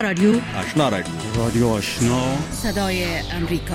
رادیو آشنا رادیو آشنا صدای امریکا.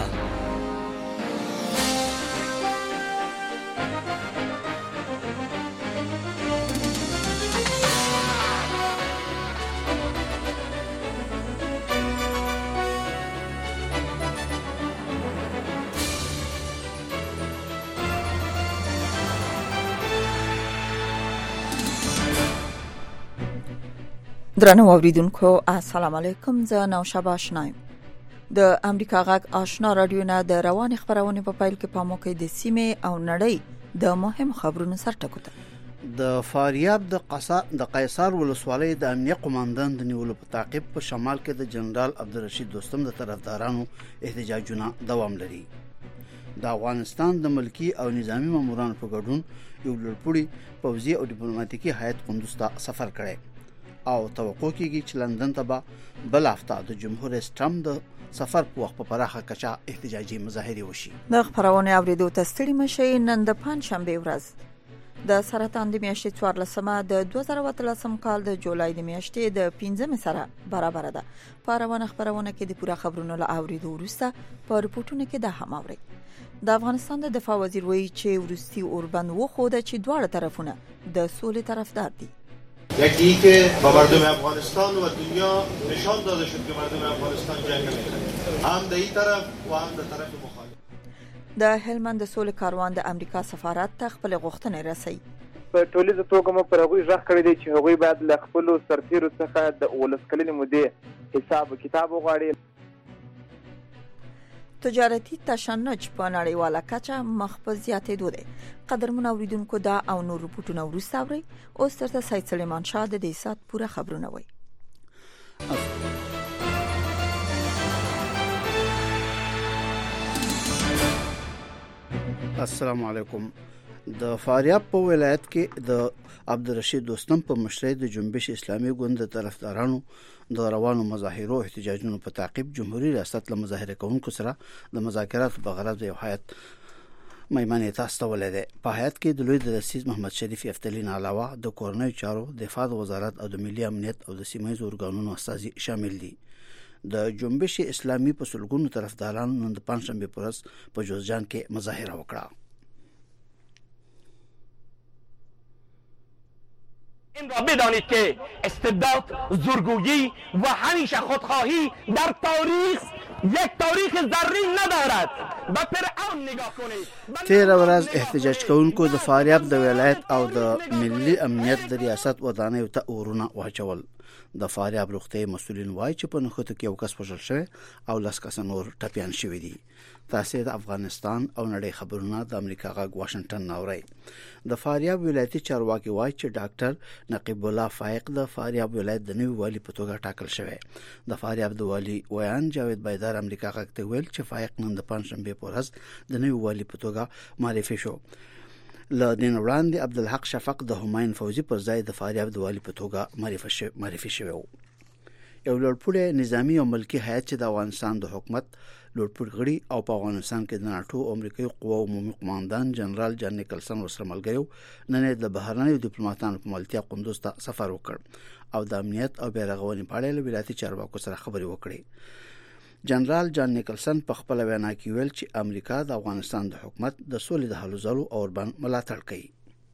درنو اوریدونکو السلام علیکم. زه نوشابه آشنایم. د امریکا غږ آشنا رادیو نه د روان خبرونه په پیل کې پامو کې د سیمې او نړۍ د مهم خبرونو سر ټکوته. د فاریاب د قیصار ولسوالۍ د امنیه قوماندان د نیولو په تعقیب په شمال کې د جنرال عبدالرشید دوستم د طرفدارانو احتجاجونه دوام لري. د افغانستان د ملکی او نظامی مامورانو په ګډون یو لوړپوړی پوځي او ډیپلوماټیکي هیئت کندوز ته سفر کړی او توقع کیږي چې لندن ته به بل هفته د جمهور رئیس ټرمپ د سفر په وخت په پراخه کچه احتجاجي مظاهرې وشي. د خبرونه اوریدو ته ستړي مشي. نن د پنځشنبه ورځ د سرطان د میاشتې 14مه د 2013 کال د جولای د میاشتې د 15 سره برابر ده. په روانه خبرونه کې د پوره خبرونو له اوریدو وروسته په رپورټونو کې د هماوري د افغانستان د دفاع وزیر وایي چې ورستي اوربند وخوده چې دواړه طرفونه د سولې طرفدار دي. یکی که با مردم افغانستان و دنیا نشان داده شد که مردم افغانستان جنگ نمی‌کنند، هم در این طرف و هم در طرف مخالف. د هلمند د سولې کاروان د امریکا سفارت ته خپل غوښتنې رسي. په ټولیزه توګه مو پر هغوی ژغ کړی دی چې هغوی باید له خپلو سرتیرو څخه د 19 کلنې مودې حساب و کتاب وغواړي. تجارتي تشنج په نړیواله کچه مخ په زیاتېدو دی. قدرمن اوریدونکو دا او نور رپورټونه وروسته اوري. اوس ترته سید سلیمان شاه د دې سات پوره خبرونه وایي. السلام علیکم. د فاریاب په ولایت کې د عبدالرشید دوستم په مشرۍ د جنبش اسلامي ګوند د طرفدارانو د روانو مظاهرو احتجاجونو په تعقیب جمهوریت ریاست له مظاهره کوونکو سره د مذاکراتو په غرض یو هیئت میمنې ته استولې ده. په هیئت کې د لوی رئیس محمد شریف افتالي نه علاوه د کورنۍ چارو، دفاع وزارت او د ملي امنیت او د سیمه ییزو ارګانونو استازي شامل دي. د جنبش اسلامي په سلګونو طرفدارانو نن د پنځشنبه په ورځ په جوزجان کې مظاهره وکړه. این را بدانید که استبداد، زورگویی و همیشه خودخواهی در تاریخ یک تاریخ زرین ندارد. به فرعون نگاه کنید. تیر ورځ احتجاج کوونکو د فاریاب د ولایت او د ملي امنیت د ریاست ودانیو ته اورونه واچول. د فاریاب روغتي مسؤلین وایي چې په نخښه کې یو کس وژل شوی او لاس کس نور ټپيان شوی دي. تاسو د افغانستان او نړۍ خبرونه د امریکا غږ واشنگټن ناوړي. د فاریاب ولایتي چارواکي وایي چې ډاکټر نقیب الله فائق د فاریاب ولایت د نوي والی په توګه ټاکل شوی. د فاریاب د والی ویان جاوید بایدار امریکا غږ ته ویل چې فائق نن د پنځشنبه په ورځ د نوي والی په توګه معرفي شو. له دین وړاندې عبدالحق شفق د همایون فوزي پر ځای د فاریاب د والی په توګه معرفي شوی و. یو لوړپوړی نظامی او ملکی هیئت چې د افغانستان د حکومت لوړپوړ غړي او په افغانستان کې د ناتو او امریکایي قواو عمومي قوماندان جنرال جان نیکلسن ورسره ملګری نن د بهرنیو ډیپلوماټانو په ملتیا کندوز ته سفر وکړ او د امنیت او بیرغونی په اړه له ولایتي چارواکو سره خبرې وکړې. جنرال جان نیکلسن په خپل وینا کې ویل چې امریکا د افغانستان د حکومت د سولې د هلو ځلو او اوربند ملاتړ کوي.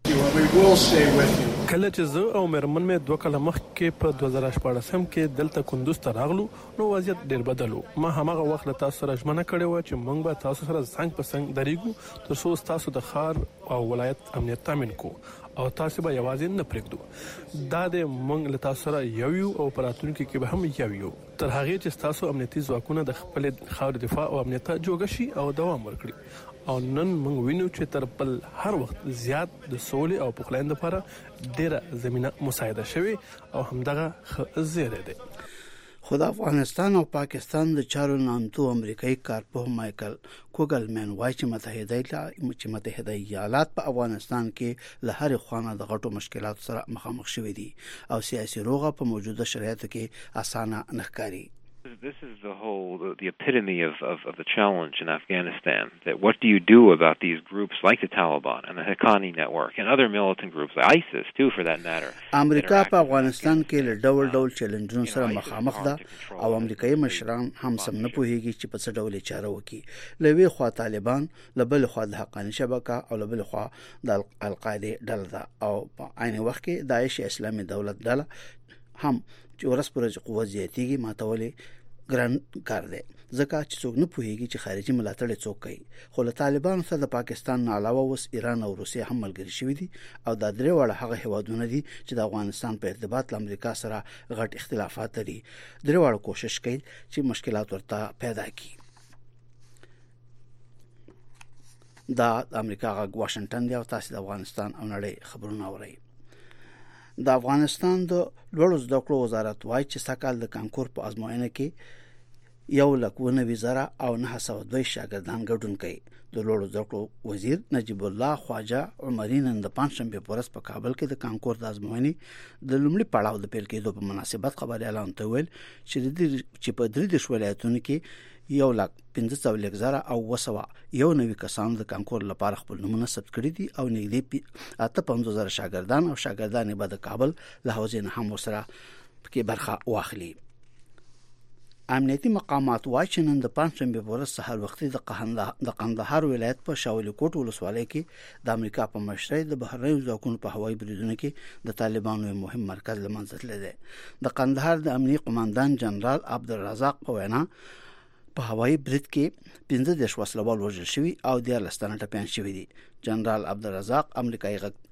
کله چې زه او مرمن مې 2 کاله مخکې په 2014 کې دلته کندوز ته راغلو نو وضعیت ډیر بدل و. ما همغه وخت له تاسو سره ژمنه کړې و چې موږ به تاسو سره څنګ په څنګ درېږو ترڅو تاسو د ښار او ولایت امنیت تامین کو او تاسو به یوازې نه پرېږدو. دا د موږ له تاسو سره یو او پراتونکو کې به هم یو تر هغه چې تاسو امنیتي ځواکونه د خپل خاور دفاع او امنیت جوړ شي او دوام ورکړي. او نن موږ وینو چې تر بل هر وخت زیات د سولې او پخلاینې لپاره ډیره زمينه مساعده شوي او همدغه زیره ده. خو د افغانستان او پاکستان د چارو نامتو امریکایي کارپوه مایکل کوګلمن وایي چې متحده ایالات په افغانستان کې له هر خوانه د غټو مشکلاتو سره مخامخ شوي دي او سیاسي روغه په موجوده شرایطو کې اسانه نه ښکاري. This is the epitome of the challenge in Afghanistan. That what do you do about these groups like the Taliban and the Haqqani network and other militant groups, like ISIS too, for that matter? امریکا په افغانستان کې له ډول چیلنجونو سره مخامخ ده او امریکایي مشران هم سم نه پوهیږي چې په څه ډول چاره وکړي. لوی خوا طالبان، لبل خوا د حقانی شبکه او لبل خوا د القاعده ډله ده او په عین وخت کې داعش اسلامي دولت ډله هم چې ورس پرځ قوت زیاتیږي ماتولې ګران کار دی ځکه چې څوک نه پوهیږي چې خارجي ملاتړ څوک کوي. خو له طالبانو سره د پاکستان نه علاوه اوس ایران او روسیه هم ملګري شوي دي او دا درې واړه هغه هیوادونه دي چې د افغانستان په ارتباط له امریکا سره غټ اختلافات لري. درې واړه کوشش کوي چې مشکلات ورته پیدا کړي. دا امریکا غږ واشنگټن دی او تاسو د افغانستان او نړۍ خبرونه اورئ. د افغانستان د لوړو زده کړو وزارت وايي چې سکهال د کانکور په ازموینه کې 1,90,000 او 902 شاګردان ګډون کوي. د لوړو زده کړو وزیر نجیب الله خواجه عمري نن د پنځشنبه په ورځ په کابل کې د کانکور د ازموینې د لومړي پړاو د پیل کېدو په مناسبت خبري اعلان ویل چې په درې د ولایتونو کې 1,15,000 او 190 کسان د کانکور لپاره خپل نمونه ثبت کړي دي او نږدې 85,000 شاګردان او شاګردانې به د کابل له حوزې نه هم سره پکې برخه واخلي. امنیتي مقامات وايي چې نن د پنځشنبه په ورځ سهار وختي د قندهار ولایت په شاولي کوټ ولسوالۍ کې د امریکا په مشرۍ د بهرنیو ځواکونو په هوایي بریدونو کې د طالبانو مهم مرکز لمنځه تللی دی. د قندهار د امنیتي قوماندان جنرال عبدالرزاق په وینا په هوایي برید کې 15 وسلوال وژل شوي او 14 تنه ټپیان شوي دي. جنرال عبدالرزاق امریکا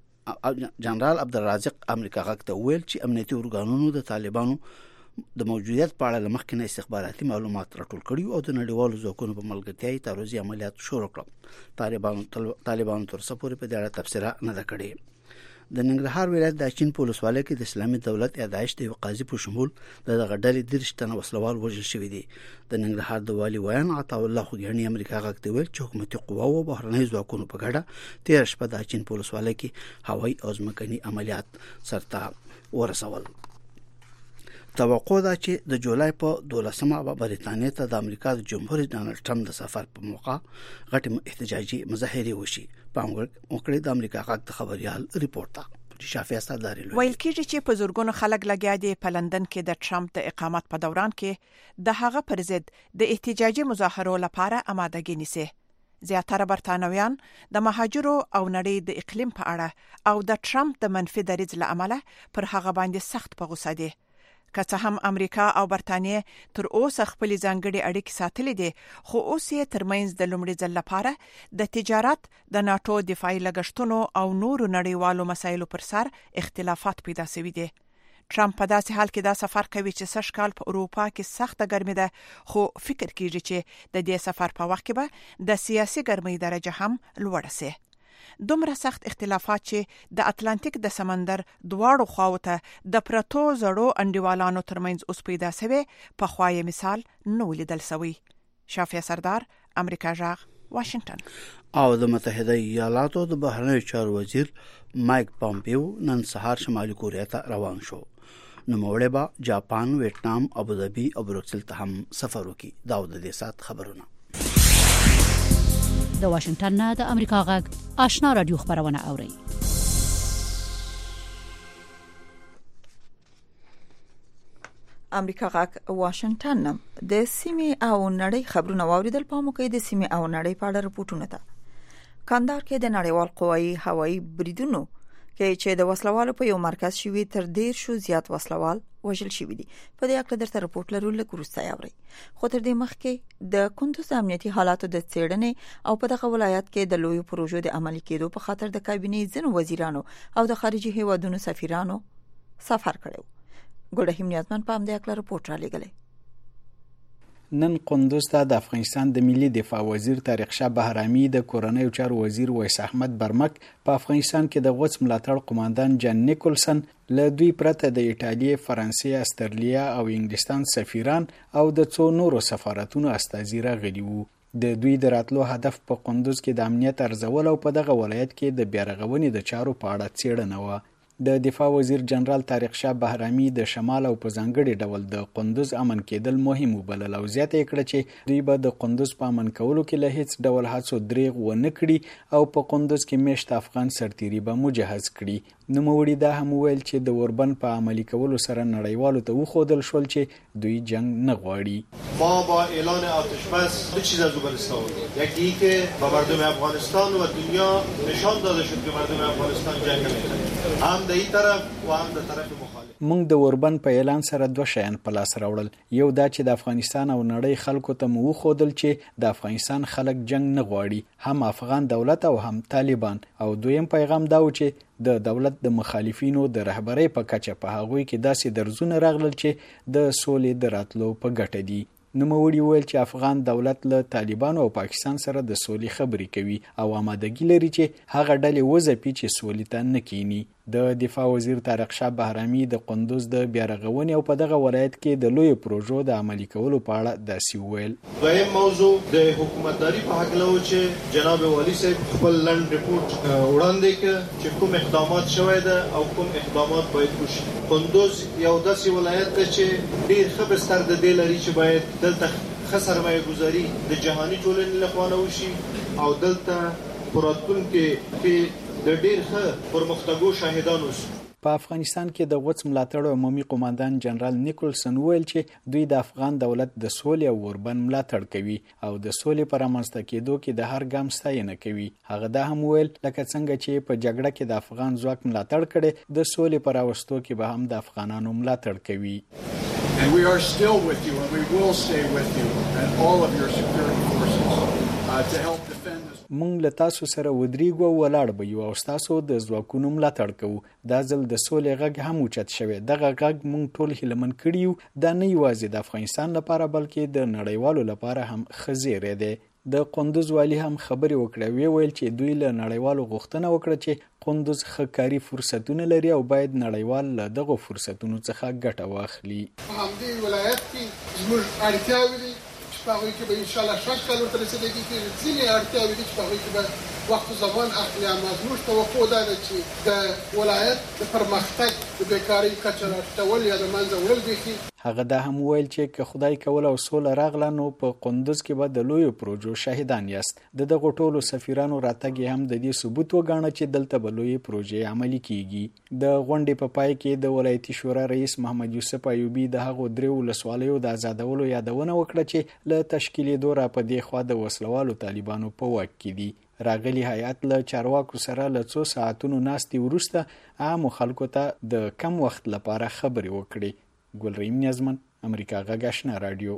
غږ ته ویل چې امنیتي ارګانونو د طالبانو د موجودیت په اړه لمخکې نه استخباراتي معلومات راټول کړي او د نړیوالو ځواکونو په ملګرتیا تعرضي عملیات شروع کړل. طالبانو تر څو پورې په دې اړه تبصره نه ده کړې. د ننګرهار ولایت د چین په ولسوالۍ کې د اسلامي دولت یادایش د قاضي په شمول دغه ډلې 30 تنه وسلوال وژل شوي دي. د ننګرهار د والي ویان عطا الله خوګیانی امریکا غږ ته ویل چې حکومتي قواو او بهرنۍ ځواکونو په ګډه 13 شپه د چین په ولسوالۍ کې هوایي او ځمکني عملیات سرته ورسول. توقع ده چې د جولای په 12مه به بریتانیا ته د امریکا د جمهور رئیس ډانلډ ټرمپ د سفر په موقع غټ احتجاجي مظاهره وشي. په وکړه د امریکا غږ د خبريال ریپورت ته شافعي سرداري ویل کېږي چې په زورګونو خلک لګیا دي په لندن کې د ټرمپ د اقامت په دوران کې د هغه پر ضد د احتجاجي مظاهرو لپاره آمادګي نیسي. زیاتره برتانویان د مهاجرو او نړۍ د اقلیم په اړه او د ټرمپ د منفي دریځ له امله پر هغه باندې سخت په غوسه دي. که څه هم امریکا او برتانیې تر اوسه خپل ځانګړي اړیکې ساتلې دي، خو اوس یې ترمنځ د لومړي ځل لپاره د تجارت، د ناتو دفاعي لګښتونو او نورو نړیوالو مسایلو پر سر اختلافات پیدا شوي دي. ټرمپ په داسې حال کې دا سفر کوي چې سږ کال په اروپا کې سخته ګرمي ده، خو فکر کیږي چې د دې سفر په وخت کې به د سیاسي ګرمۍ درجه هم لوړه شي. دومره سخت اختلافات چې د اتلانتیک د سمندر دواړو خواو ته د پرتو زړو انډیوالانو ترمنځ اوس پیدا شوی په خوای مثال نو لیدل شوی. شافعي سردار، امریکا جغ، واشنگټن. او د متحده ایالاتو د بهرنیو چارو وزیر مایک پامپیو نن سهار شمالي کوریا ته روان شو. نوموړی به جاپان، ویتنام، ابوظبي او بروکسل ته هم سفر وکړي. دا د دې سات خبرونه. د واشنگټن نه د امریکا غږ آشنا رادیو خبرونه اوري. امریکا غږ واشنگټن د سیمې او نړۍ خبرونه واوریدل. په موقع د سیمې او نړۍ په اړه رپورټونه ده. کندهار کې د نړیوال قوایي هوایي بریدونو کې چې د وسلوالو په یو مرکز شوی تر 10 زیات وسلوال وژل شوی دي. په دې اړه درته رپورټ لرو لکه وروسته یاوري. خو تر دې مخکې د کندوز امنیتي حالاتو د څېړنې او په دغه ولایت کې د لوی پروژو د عملي کېدو په خاطر د کابینې ځینو وزیرانو او د خارجي هیوادونو سفیرانو سفر کړو. ګوډه همنیازمن په دې اړه رپورټ را لګلې. نن قندوز ته د افغانستان د ملي دفاع وزیر طارق شاه بهرامي، د کورنۍ چارو وزیر ویس احمد برمک، په افغانستان کې د غوڅ ملاتړ قوماندان جان نیکولسن، له دوی پرته د ایټالیا، فرانسې، استرالیا او انګلستان سفیران او د څو نورو سفارتونو استازي راغلي وو. د دوی د راتلو هدف په قندوز کې د امنیت ارزول او په دغه ولایت کې د بیارغونې د چارو په اړه څېړنه و. د دفاع وزیر جنرال طارق شاه بهرامي د شمال او په ځانګړي ډول د قندوز امن کېدل مهم وبلل او زیاته کړه چې دوی به د قندوز په امن کولو کې له هیڅ ډول هڅو دریغ ونه کړي او په قندوز کې میشت افغان سرتیري به مجهز کړي. نوموړي دا هم وویل چې د اوربند په عملي کولو سره نړیوالو ته وښودل شول چې دوی جنگ نه غواړي. ما با اعلان آتش بس دو چیز از او استفاده کردیم. یکی اینکه به مردم افغانستان و دنیا نشان داده شد که مردم افغانستان جنگ نمی‌کنند، هم در این طرف و هم در طرف مخالف. موږ د اوربند په اعلان سره دوه شیان په لاس راوړل. یو دا چې د افغانستان او نړۍ خلکو ته مو وښودل چې د افغانستان خلک جنگ نه غواړي، هم افغان دولت او هم طالبان. او دویم پیغام دا و چې د دولت د مخالفینو د رهبرۍ په کچه په هغوی کې داسې درزونه راغلل چې د سولې د راتلو په ګټه دي. نوموړي وویل چې افغان دولت له طالبانو او پاکستان سره د سولې خبرې کوي او آمادګي لري چې هغه ډلې وځپي چې سولې ته نه کینی. د دفاع وزیر طارق شاه بهرامي د قندوز د بیارغونې او په دغه ولایت کې د لوی پروژو د عملي کولو په اړه داسې وویل. دویم موضوع د حکومتداري په حق له چې جناب والی صاحب خپل لنډ ریپورت وړاندې کړ چې کوم اقدامات شوي ده او کوم اقدامات باید وشي. قندوز یو داسې ولایت دی چې ډیر ښه بستر د دې لري چې باید دلته ښه سرمایه ګذاري د جهاني ټولنې لخوا نه وشي او دلته په راتلونکي کې د ډیر ښه پرمختګو شاهدان اوسو. په افغانستان کې د غوڅ ملاتړ عمومي قوماندان جنرال نیکولسن وویل چې دوی د افغان دولت د سولې او اوربند ملاتړ کوي او د سولې پر رامنځته کېدو کې د هر ګام ستاینه کوي. هغه دا هم وویل لکه څنګه چې په جګړه کې د افغان ځواک ملاتړ کړي، د سولې پر راوستو کې به هم د افغانانو ملاتړ کوي. And we are still with you and we will stay with you and all of your security forces to help defend this. مونږ له تاسو سره ودرېږو او ولاړ به یو او تاسو د ځواکونو ملاتړ کوو. دا ځل د سولې غږ هم اوچت شوی. دغه غږ مونږ ټول هیلمن کړي یو. دا نه یوازې د افغانستان لپاره بلکې د نړیوالو لپاره هم ښه زیری دی. د قندوز والی هم خبرې وکړه، ویل چې دوی له نړیوالو غوښتنه وکړه چې قندوز ښه کاري فرصتونه لري او باید نړیوال له دغو فرصتونو څخه ګټه واخلي. په همدې ولایت کې زموږ اړتیاوې دي چې په هغوی کې به انشاءالله شک کال ورته رسېدګي کېږي. ځینې اړتیاوې دي چې په هغوی کې به وخت و زمان اخلي. اما زموږ توقع دا ده چې د ولایت د پرمختګ د بیکارۍ کچه راټیټول یا د منځه وړل بیخي. هغه دا هم ویل چې که خدای کول او سوله راغله نو په قندوز کې به د لویو پروژو شاهدان یاست. د دغو ټولو سفیرانو راتګ هم د دې ثبوت وګاڼه چې دلته به لویې پروژې عملي کیږي. د غونډې په پای کې د ولایتي شورا رئیس محمد یوسف ایوبي د هغو درې ولسوالیو د آزادولو یادونه وکړه چې له تشکیلېدو را په دې خوا د وسلوالو طالبانو په واک کې دي. راغلي هیئت له چارواکو سره له څو ساعتونو ناستې وروسته عامو خلکو ته د کم وخت لپاره خبرې وکړي. ګلریم نیازمن، امریکا غږ آشنا رادیو.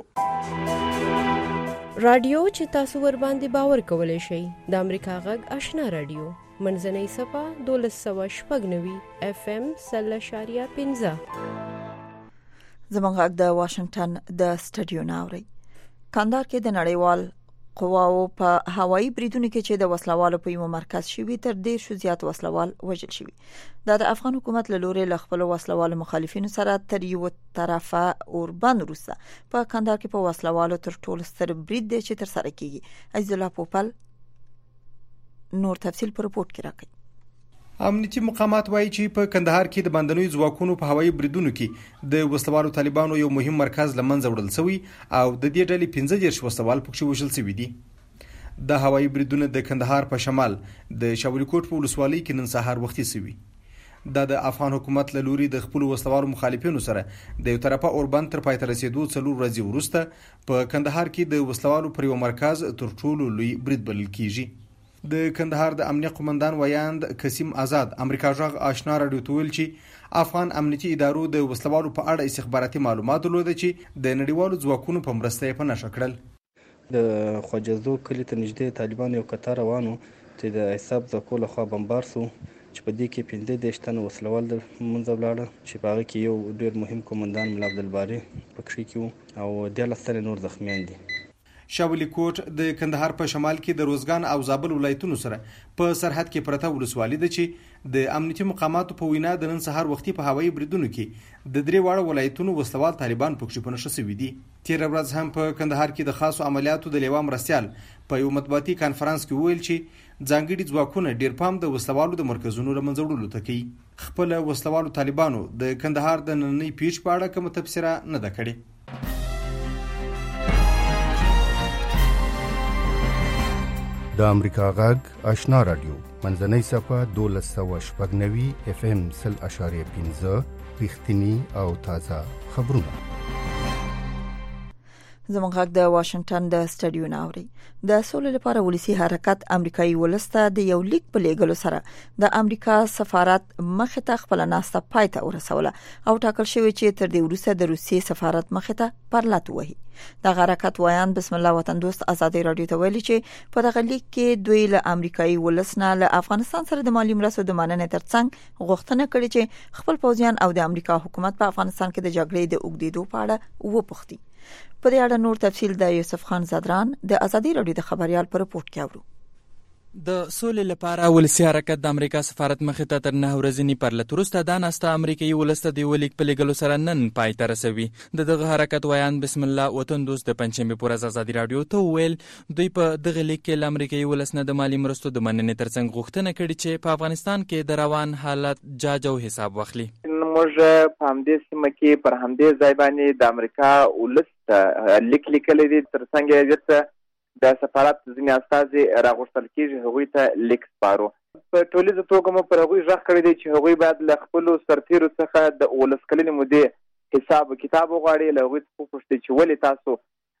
رادیو چې تاسو ور باندې باور کولای شئ د امریکا غږ آشنا رادیو منځنۍ صفه 1290 FM 0.15. زموږ غږ د واشنگټن د سټډیو ناوړي. کندهار کې د نړیوال قواو په هوایي بریدونو کې چې د وسلوالو په یو مرکز شوی تر ډیر شو زیات وسلوال وژل شوی. د افغان حکومت له لوري له خپل وسلوالو مخالفینو سره تر یو طرفه اوربند روسه په کندهار کې په وسلوالو تر ټولو ستر برید دی چې تر سره کیږي. عزیز الله پوپل نور تفصیل په رپورت کې راکړي. امنیتي مقامات وایي چې په کندهار کې د باندنوي ځواکونو په هوایي بریدونو کې د وسلوالو طالبانو یو مهم مرکز لمنځه وړل شوی او د دې ډلې 15 وسلوال پکې وژل شوي دي. د هوایي بریدونو د کندهار په شمال د شاولی کوټ په ولسوالۍ کې نن سهار وختي شوي. د افغان حکومت له لوري د خپل وسلوالو مخالفینو سره د یو طرفه اوربند تر پای ته رسیدو 4 ورځې وروسته په کندهار کې د وسلوالو پر یو مرکز تر ټولو لوی برید بلل کیږي. د کندهار د امنیت قومندان ویاند قسیم آزاد امریکا غږ آشنا رادیو ته ویل چې افغان امنیتي ادارو د وسلوالو په اړه استخباراتي معلومات درلوده چې د نړیوالو ځواکونو په مرسته یې په نښه کړل. د خواجزو کلی ته نږدې طالبان یو قطار روانو چې د حساب ځواکو لخوا بمبار شو چې په دې کې 15 تنه وسلوال د منځه ولاړه چې په هغه کې یو ډېر مهم قومندان ملا عبدالباري پکې کې او 13 تنه نور زخمیان دي. شاولی کوټ د کندهار په شمال کې د روزګان او زابل ولایتونو سره په سرحد کې پرته ولسوالي ده چې د امنیتي مقاماتو په وینا د نن سهار وختي په هوایي بریدونو کې د درې واړه ولایتونو وسلوال طالبان پکښې په نښه شوي دي. تېره ورځ هم په کندهار کې د خاصو عملیاتو د لیوا مرستیال په یو مطبوعاتي کانفرنس کې وویل چې ځانګړي ځواکونه ډیر پام د وسلوالو د مرکزونو له منځه وړلو ته کوي. خپل وسلوالو طالبانو د کندهار د نننۍ پیښې په اړه کومه تبصره نه ده کړې. د امریکا غږ آشنا رادیو منځنۍ صفه 1290 FM 0.5 رښتینی او تازه خبرونه. زموږ غږ د واشنگټن د سټډیو ناوري د سولې لپاره ولسی حرکت امریکایي ولسته د یو لیک په لېږلو سره د امریکا سفارت مخې ته خپل ناسته پای ته ورسوله او ټاکل شوی چې تر دې وروسته د روسیې سفارت مخې ته پرلط وهي. د حرکت وایان بسم الله وطن دوست ازادي رادیو ته ویلي چې په دغه لیک کې دوی له امریکایي ولسنه له افغانستان سره د مالی مرستو د مننې ترڅنګ غوښتنه کړې چې خپل پوځیان او د امریکا حکومت په افغانستان کې د جګړې د اوږدېدو په اړه وپوښتي. په دې اړه نور تفصیل د یوسف خان زادران د ازادي رادیو د خبريال پر رپورټ کې اورو. د سولې لپاره ولسی حرکت د امریکا سفارت مخې ته تر 9 ورځې پرلط وروسته د ناسته امریکایي ولسته د ولیک په لګلو سره نن پای ته رسوي. دغه حرکت وایان بسم الله وطن دوست د پنځمې پورز ازادي رادیو ته ویل دوی په دغه لیک کې د امریکایي ولسنه د مالی مرستو د مننې ترڅنګ غوښتنه کړې چې په افغانستان کې د روان حالت جاج او حساب واخلي. موږ په همدې سیمه کې پر همدې ځای باندې د امریکا ولسته لیک لیکلی دی ترڅنګ یې د سفارت ځینې استازي راغوښتل کېږي هغوی ته لیک سپارو. په ټولیزه توګه مو پر هغوی غږ کړی دی چې هغوی باید له خپلو سرتیرو څخه د 19 کلنې مودې حساب کتاب وغواړي. له هغوی څخه وپوښتي چې ولې تاسو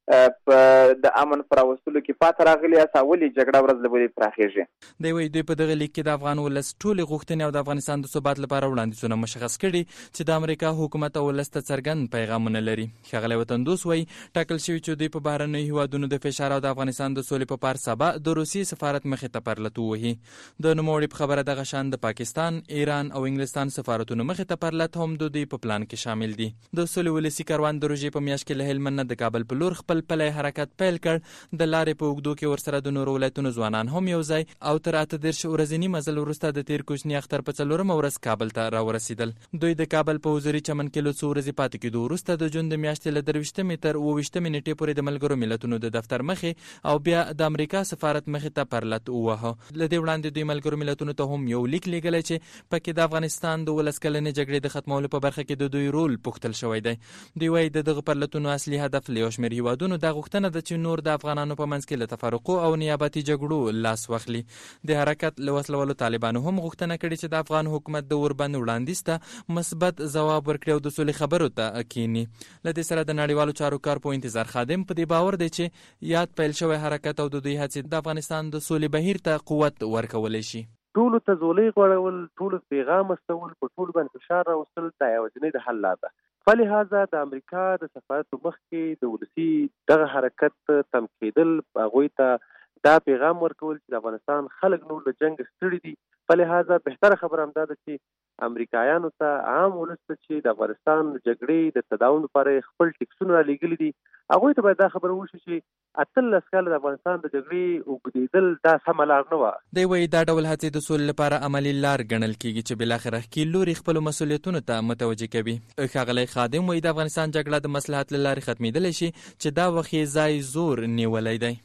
په د امن پر راوستلو کې پاتې راغلي یاست او ولې جګړه ورځ له بلې پراخېږي. دی وایي دوی په دغه لیک کې د افغان ولس ټولې غوښتنې او د افغانستان د ثبات لپاره وړاندیزونه مشخص کړي چې د امریکا حکومت او ولس ته څرګند پیغامونه لري. ښاغلی وطن دوست وایي ټاکل شوي چې دوی په بهرنیو هیوادونو د فشار او د افغانستان د سولې په پار سبا د روسیې سفارت مخې ته پرلط ووهي. د نوموړي په خبره دغه شان د پاکستان، ایران او انګلستان سفارتونو مخې ته پرلط هم د دوی په پلان کې شامل دي. د سولې ولسي کاروان د روژې په میاشت کې له هلمند نه د کابل په لور خپل پلی حرکت پیل کړ. د لارې په اوږدو کې ورسره د نورو ولایتونو ځوانان هم یو ځای او تر 18 ورځني مزل وروسته د تیر کوچني اختر په 4مه ورځ کابل ته راورسېدل. دوی د کابل په حضوري چمن کې له څو ورځې پاتې کېدو وروسته د جون د میاشتې له 23 تر 28 نیټې پورې د ملګرو ملتونو د دفتر مخې او بیا د امریکا سفارت مخې ته پرلط ووهه. له دې وړاندې دوی ملګرو ملتونو ته هم یو لیک لیږلی چې پکې د افغانستان د 19 کلنې جګړې د ختمولو په برخه کې د دوی رول پوښتل شوی دی. دوی وایي د دغه پرلطونو اصلي هدف له یو شمېر هیوادونو دا غوښتنه ده چې نور د افغانانو په منځ کې له تفرقو او نیابتي جګړو لاس واخلي. د حرکت له وسلوالو طالبانو هم غوښتنه کړې چې د افغان حکومت د اوربند وړاندیز ته مثبت ځواب ورکړي او د سولې خبرو ته کینی. له دې سره د نړیوالو چارو کارپو انتظار خادم په دې باور دی چې یاد پیل شوی حرکت او د دوی هڅې د افغانستان د سولې بهیر ته قوت ورکولی شي. ټولو ته زولۍ غوړول، ټولو پیغام استول، په ټولو باندې فشار راوستل دا یوازینۍ د حل لار ده. فلهذا د امریکا د سفارت مخ کې د ولسی دغه حرکت تم کېدل هغوی ته دا پیغام ورکول چې د افغانستان خلک نور له جنګ ستړي دي. فلهذا بهتره خبره همدا ده چې امریکایانو ته عام ولس ته چې د افغانستان جګړې د تداوم لپاره خپل ټیکسونه رالیږلي دي هغوی ته باید دا خبره وشي چې 18 کاله د افغانستان د جګړې اوږدېدل دا سمه لار نه وه. دی وایي دا ډول هڅې د سولې لپاره عملي لار ګڼل کېږي چې بالاخره ښکیل لوري خپلو مسؤلیتونو ته متوجه کوي. ښاغلی خادم وایي د افغانستان جګړه د مصلحت له لارې ختمېدلی شي چې دا وخت یې ځای زور نیولی دی.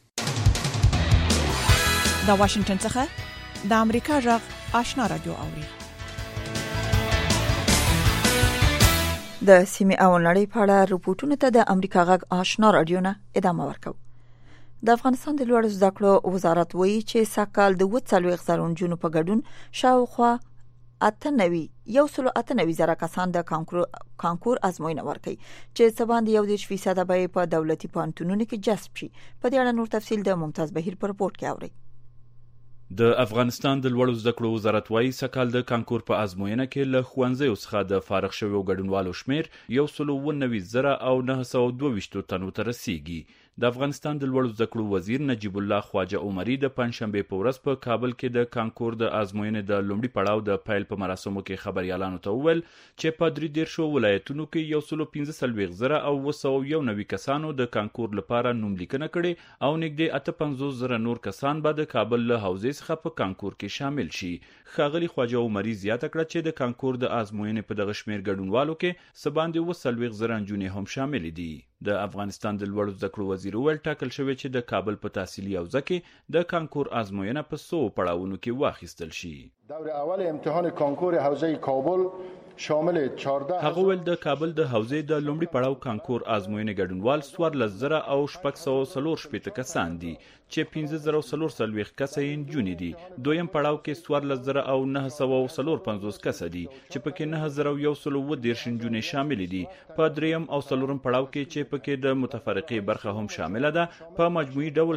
د واشنگټن څخه د امریکا غږ آشنا رادیو اوري. د سیمې او نړۍ په اړه رپورټونو ته د امریکا غږ آشنا رادیو نه ادامه ورکوو. د افغانستان د لوړ زده کړو وزارت وایي چې ساکال د 40,000 نجونو په ګډون شاوخوا 98,000 کسان د کانکور ازموینه ورکړي چې څه باندې 1% به په دولتي پوهنتونونو کې جذب شي. په دې اړه نور تفصیل د ممتاز بهیر په رپورټ کې اورئ. د افغانستان د لوړو زده کړو وزارت وايي سکهال د کانکور په ازموینه کې له ښوونځیو څخه د فارغ شویو ګډونوالو شمیر 192,922 تنو ته رسیږي. د افغانستان د لوړو زده کړو وزیر نجیب الله خواجه عمري د پنځشنبه په ورځ په کابل کې د کانکور د ازموینې د لومړي پړاو د پیل په مراسمو کې خبريالانو ته وویل چې په 13 ولایتونو کې 115,991 کسانو د کانکور لپاره نوملیکنه کړې او نږدې 58,000 نور کسان به د کابل له حوزې څخه په کانکور کې شامل شي. ښاغلي خواجه عمري زیاته کړه چې د کانکور د ازموینې په دغه شمیر ګډونوالو کې څه باندې 40,000 نجونې هم شامل دي. د افغانستان د لوړو زده کړو وزیر ویل ټاکل شوی چې د کابل په تحصیلي حوزه کې د کانکور ازموینه په 100 پړاوونو کې واخیستل شي. دور اول امتحان کانکور حوزه کابل شامل 14 هغه ول د کابل د حوزې د لومړي پړاو کانکور ازموینې ګډونوال 14,640 کسان دي چې 15,440 کسه یې نجونې دي. دویم پړاو کې 14,950 کسه دي چې پکې 9,110 نجونې شامل دي. په دریم او څلورم پړاو کې چې پکې د متفرقې برخه هم شامل ده په مجموعي ډول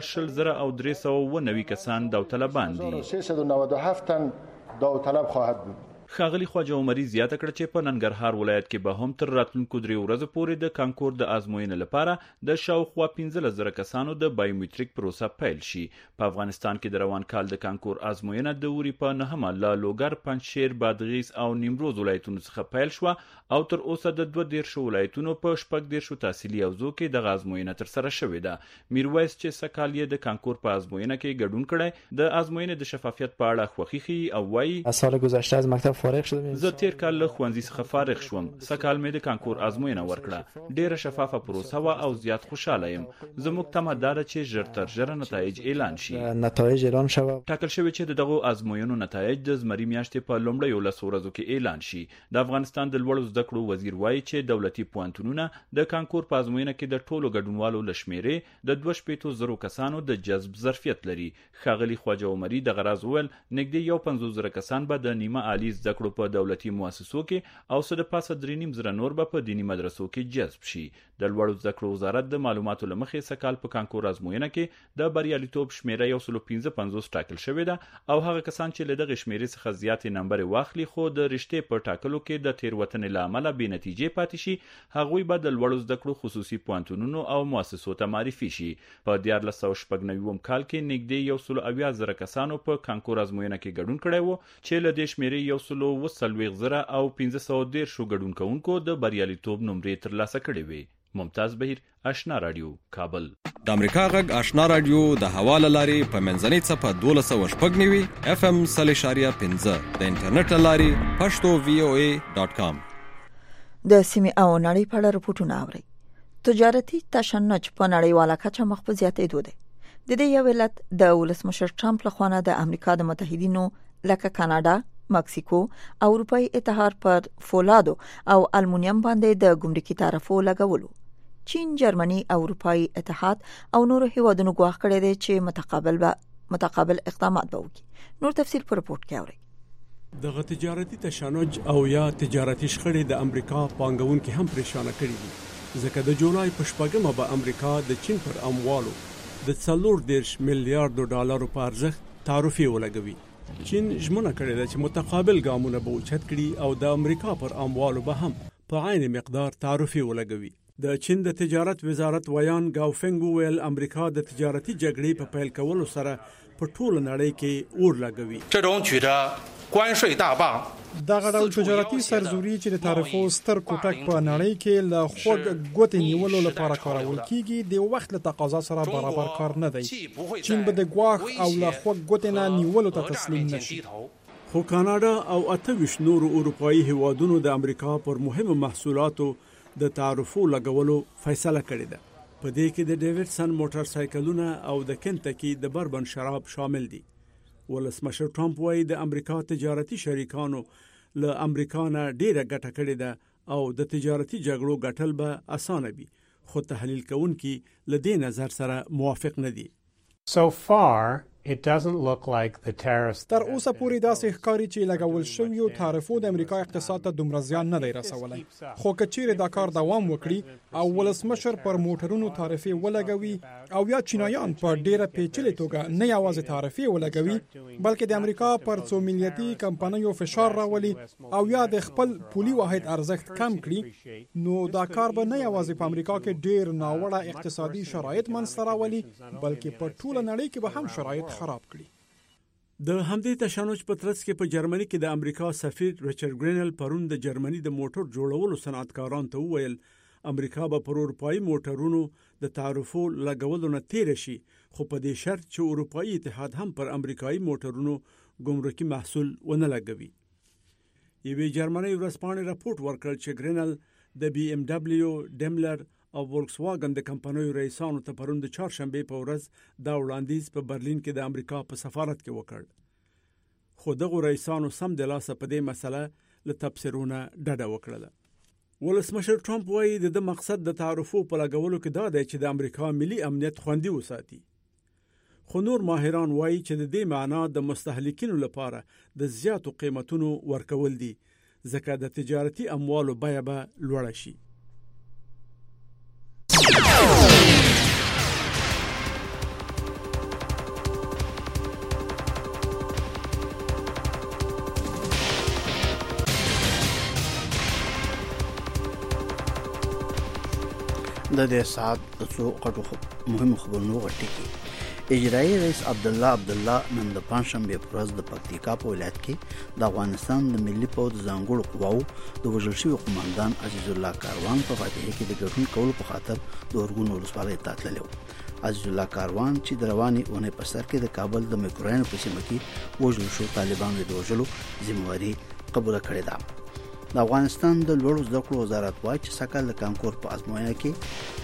20,390 کسان داوطلبان دي. 397 تن داوطلب خواهد بود. ښاغلي خواجه عمري زیاته کړه چې په ننګرهار ولایت کې به هم تر راتلونکو 3 ورځو پورې د کانکور د ازموینې لپاره د شاوخوا 15,000 کسانو د بایومټریک پروسه پیل شي. په افغانستان کې د روان کال د کانکور ازموینه د اوري په نهمه له لوګر، پنجشیر، بادغیس او نیمروز ولایتونو څخه پیل شوه او تر اوسه د 12 ولایتونو په 14 تحصیلي حوزو کې د ازموینه تر سره شوې ده. میرویس چې سکهال یې د کانکور په ازموینه کې ګډون کړی د ازموینې د شفافیت په اړه خوښي ښیي او وایي سال گذشته از مکتب فارغ شدم. زه تیر کال له ښوونځي څخه فارغ شوم. سکهال مې د کانکور ازموینه ورکړه. ډیره شفافه پروسه وه او زیات خوشاله یم. زموږ تمه دا ده چې ژر تر ژره نتایج اعلان شي. نتایج اعلان شوه. ټاکل شوی چې دغه ازموینو نتایج د زمري میاشتې په لومړیو 10 ورځو کې اعلان شي. د افغانستان د لوړو زده کړو وزیر وایي چې دولتي پوهنتونونه د کانکور په ازموینه کې د ټولو ګډونوالو له شمیرې د 2,000 کسانو د جذب ظرفیت لري. ښاغلي خواجه عمري د غراز ویل نږدې 50,000 کسان به د نیمه عالی زده کړو په دولتي مؤسسو کې او څه د پاسه 3,500 نور به په دینی مدرسو کې جذب شي. د لوړو زده کړو وزارت د معلوماتو له مخې سکهال په کانکور ازموینه کې د بریالیتوب شمیره 155 ټاکل شوې ده او هغه کسان چې له دغه شمیرې څخه زیاتې نمبر واخلي خو د رشتې په ټاکلو کې د تیروتنې له امله بې نتیجې پاتې شي هغوی به د لوړو زده کړو خصوصي پوهنتونونو او مؤسسو ته معرفي شي. په 1490 کال کې نږدې 170,000 کسانو په کانکور ازموینه کې ګډون کړی و چې له دې شمیرې 140,000 او 1510 ګډونکوونکو د بریالیتوب نمرې ترلاسه کړې وې. ممتاز بهیر، آشنا رادیو، کابل. د امریکا غږ آشنا رادیو د حواله لارې په منځنۍ څپه 1290 FM 0.5 د انټرنیټ لارې pashto.voa.com. د سیمې او نړۍ په اړه رپورټونه اوري. تجارتي تشنج په نړیواله کچه مخ په زیاتېدو دی. د دې یو علت د ولسمشر ټرمپ لخوا د امریکا د متحدینو لکه کاناډا، مکسیکو او اروپאי اتحاد پر فولادو او المونیم باندې د ګمرکي تعرفو لګولو. چین، جرمني او اروپאי اتحاد او نورو هیوادونو ګواښ کړی دی چې متقابل اقدامات به وکړي. نور تفصیل په رپورت کې اورئ. دغه تجارتي تشنج او یا تجارتي شخړې د امریکا پانګونکو هم پریشان کړي دي ځکه د جولای په 8مه به امریکا د چین پر اموالو د 40 میلیارډ ډالرو په ارزښت تعرفې ولګوي. چین ژمنه کړې ده چې متقابل ګامونه به اوچت کړي او د امریکا پر اموالو به هم په عین مقدار تعرفې ولګوي. د چین د تجارت وزارت ویان گاوفنګ ویل امریکا د تجارتي جګړې په پیل کولو سره په ټول نړۍ کې اور لګوي. دغه ډول تجارتي سرزوري چې د تعرفو ستر کوټک په نړۍ کې له خوږ ګوتې نیولو لپاره کارول کیږي د وخت له تقاضا سره برابر کار نه دی. چین به د ګواښ او له خوږ ګوتې نه نیولو ته تسلیم نشي. خو کاناډا او 28 نورو اروپאי هیوادونو د امریکا پر مهمو محصولاتو د تعرفو لګولو فیصله کړې ده. په دې کې د ډیوډسن موټر سایکلونه او د کنټکی د بربن شراب شامل دي. ولسمشر ټرمپ وايي د امریکا تجارتي شریکانو له امریکا نه ډیره ګټه کړې ده او د تجارتي جګړو ګټل به اسانه وي. خو تحلیل کوونکي له دې نظر سره موافق نه دي. So far, تر اوسه پورې داسې ښکاري چې لګول شویو تعرفو د امریکا اقتصاد ته دومره زیان نه دی رسولی، خو که چیرې دا کار دوام وکړي او ولسمشر پر موټرونو تعرفې ولګوي او یا چینایان په ډیره پیچلې توګه نه یوازې تعرفې ولګوي بلکې د امریکا پر څو ملیتي کمپنیو فشار راولي او یا د خپل پولي واحد ارزښت کم کړي، نو دا کار به نه یوازې په امریکا کې ډیر ناوړه اقتصادي شرایط منځته راولي بلکې په ټوله نړۍ کې به هم شرایط خراب کړي. د همدې تشنج په ترڅ کې په جرمني کې د امریکا سفیر ریچارډ ګرینل پرون د جرمني د موټر جوړولو صنعتکارانو ته وویل امریکا به پر اروپایي موټرونو د تعرفو لګولو نه تیر شي، خو په دې شرط چې اروپایي اتحاد هم پر امریکایي موټرونو ګمرکي محصول ونه لګوي. یوې جرمني ورځپاڼې راپورټ ورکړ چې ګرینل د بي ام دبليو، ډیملر او وولکس واګن د کمپنیو رئیسانو ته پرون د چهارشنبه په ورځ دا وړاندیز په برلین کې د امریکا په سفارت کې وکړ، خو دغه رئیسانو سم د لاسه په دې مسله له تبصرونه ډډه وکړه. ولسمشر ټرمپ وایي د مقصد د تعرفو په لګولو کې دا دی چې د امریکا ملي امنیت خوندي وساتي، خو نور ماهران وایي چې د دې معنا د مستهلکینو لپاره د زیاتو قیمتونو ورکول دي، ځکه د تجارتي اموالو بیه به لوړه شي. د دې ساعت څو غټو مهمو خبرونو غټي کې اجرایي رئیس عبدالله نن د پنځشنبه په ورځ د پکتیکا په ولایت کې د افغانستان د ملي پوځ ځانګړو قواو د وژل شوي قومندان عزیز الله کاروان په فاتحه کې د ګډون کولو په خاطر د اورګون ولسوالۍ ته تللی و. عزیز الله کاروان چې د رواني اونۍ په سر کې د کابل د میکروین په سیمه کې وژل شو طالبانو د وژلو ذمہواری قبول کړې ده. د افغانستان د لوړو زده کړو وزارت وايي چې سکهال د کانکور په ازموینه کې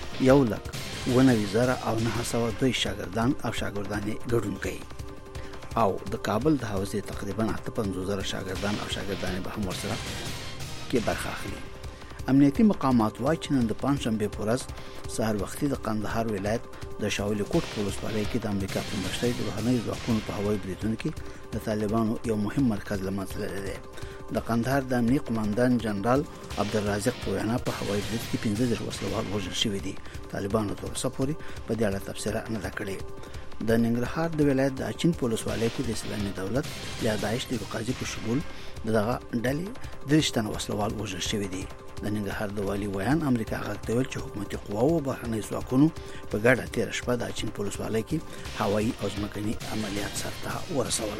1,90,902 شاګردان او شاګردانې ګډون کوي او د کابل د حوزې تقریبا 55,000 شاګردان او شاګردانې به هم ورسره کې برخه اخلي. امنیتي مقامات وايي چې نن د پنځشنبه په ورځ سهار وختي د قندهار ولایت د شاولی کوټ په ولسوالۍ کې د امریکا په مشرۍ د بهرنیو ځواکونو په هوایي بریدونو کې د طالبانو یو مهم مرکز له منځه تللی دی. د قندهار د امنیتي قومندان جنرال عبدالرازق په وینا په هوایي برید کې 15 وسلوال وژل شوي دي. طالبانو تر اوسه پورې په دې اړه تبصره نه ده کړې. د ننګرهار د ولایت د اچین په ولسوالۍ کې د اسلامي دولت یا داعش د قاضي په شمول دغه ډلې 30 وسلوال وژل شوي دي. د ننګرهار د والي ویان امریکا غږ ته ویل چې حکومتي قواو او بهرني ځواکونو په ګډه تیر شپه د اچین په ولسوالۍ کې هوایي او ځمکني عملیات سرته ورسول.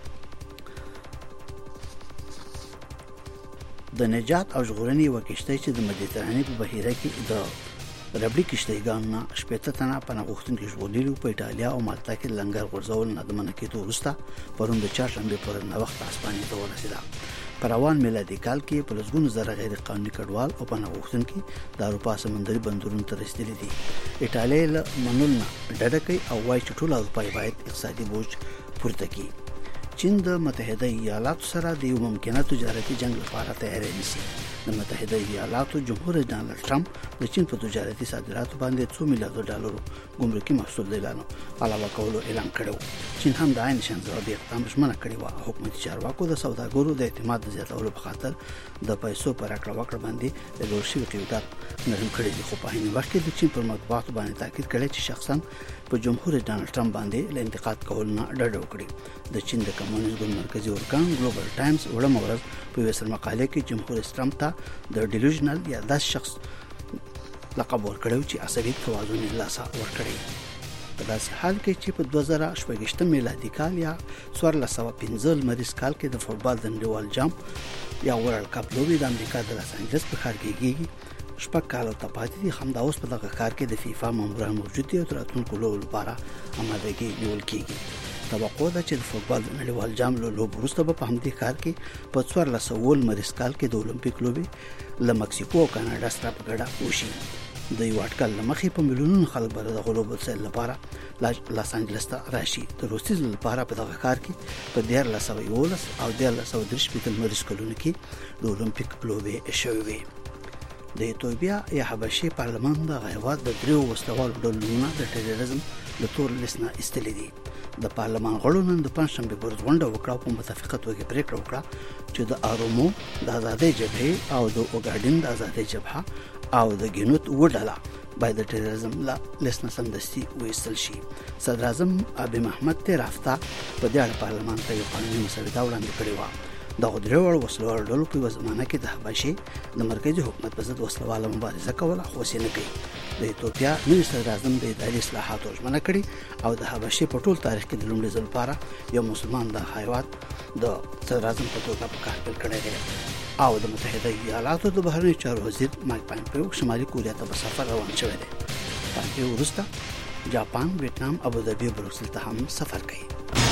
د نجات او ژغورنې وکشتۍ چې د مدیترانې په بحیره کې د ربړي کشتیګانو 80 تنه پناه غوښتونکي ژغورلي په ایټالیا او مالټا کې لنګر غورځول نه د منع کېدو وروسته پرون د چهارشنبه پر وخت اسپانیا ته ورسېده. په روان میلادي کال کې په لسګونو زره غیر قانوني کډوال او پناه غوښتونکي د اروپا سمندري بندرونو ته رسېدلي دي. ایټالیا له منل نه ډډه کوي او وايي چې ټول اروپا باید اقتصادي بوج پورته کړي. چین د متحده ایالاتو سره د یو ممکنه تجارتي جنگ لپاره تیاری نیسي. د متحده ایالاتو جمهور رئیس ډانلډ ټرمپ د چین په تجارتي صادراتو باندې $2 میلیارډ ګمرکي محصول اعلان علاوه کولو اعلان کړو. چین هم د عین شان ضروري اقدام ژمنه کړې و. حکومتي چارواکو د سوداګرو د اعتماد زیاتولو په خاطر د پیسو پر راکړه ورکړه باندې د لوړ شوي قیمت نرم کړی دي، خو په هغه وخت کې د چین پر مطبوعاتو باندې تاکید کړی چې شخصا په جمهور رئیس ډانلډ ټرمپ باندې له انتقاد کول نه ډډه وکړي. د چین د کمونیست ګوند مرکزی ارکان ګلوبل ټایمز وړاندې ورځ په وسر مقاله کې جمهور رئیس ټرمپ ته د ډیلوژنل یا داس شخص لقب ورکړو چې عصبي توازن یې لاسه ورکړي. په داسې حال کې چې په 2018 میلادي کال یا 1415 مریض کال کې د فوټبال د نړیوال جام یا ورلد کپ لوبي د امریکا د لاس انجلس په ښار کې کېږي. شپږ کاله ته پاتې دي. همدا اوس په دغه کار کې د فیفا ماموران موجود دي او د راتلونکو لوبو لپاره آمادګي نیول کېږي. توقع ده چې د فوټبال د نړیوال جام له لوبو وروسته به په همدې کار کې په 1400 مریض کال کې د اولمپیک لوبي له مکسیکو او کاناډا سره په ګډه وشي. د یو اټکل لمخې په میلیونونو خلک به د غلوبو سیل لپاره لاس انجلس ته راشي. د روسي لپاره په دغه کار کې په 1911 او 1913 مریض کلونو کې د اولمپیک لوبي شوي وي. د ایتوپیا یا حبشې پارلمان د غیوات د دریو وسلوالو ډلو د ټیرریزم د تور لیست نه ایستلې دي. د پارلمان غړو نن د پنځشنبه پر ورځ غونډه وکړه په متفقه توګه پریکړه وکړه چې د آرومو د آزادۍ جبهې او د اوګاډین د آزادۍ جبهه او د ګینوت وډاله باید د ټیرریزم له لیست سمدستي وایستل شي. صدر اعظم ابي محمد تیر هفته په دې اړه پارلمان ته یو قانوني مسوده وړاندې کړې و. د غدریوړ وسلوال ډلو په زمانه کې د حبشې د مرکزی حکومت په ضد وسلواله مبارزه کوله خو سینه کوي. د ایتوپیا نوی صدر اعظم د اداري اصلاحاتو ژمنه کړې او د حبشې په ټول تاریخ کې د لومړي ځل لپاره یو مسلمان د هیواد د صدر اعظم په توګه په کار پیل کړی دی. او د متحده ایالاتو د بهرنیو چارو وزیر مایک پامپیو شمالي کوریا ته په سفر روان شوی دی. پامپیو وروسته جاپان، ویتنام، ابوظبي او بروکسل ته هم سفر کوي.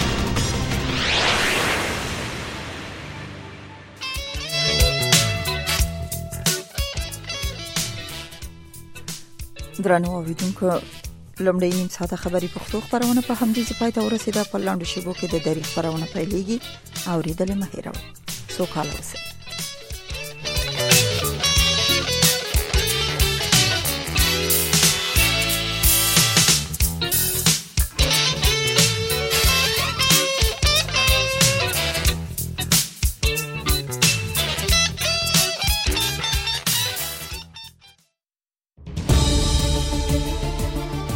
درنو اوریدونکو لومړی نیم ساعته خبري پښتو خبرونه په همدې ځای ته ورسیده. په لاندې شیبو کې د دری خبرونه پیلېږي او ریډل مهیرو سوکاله اوسئ.